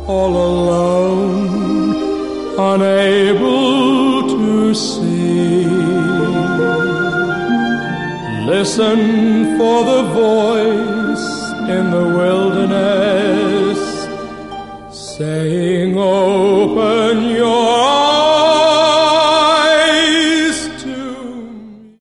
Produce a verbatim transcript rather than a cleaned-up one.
all alone, unable to see. Listen for the voice in the wilderness saying, open your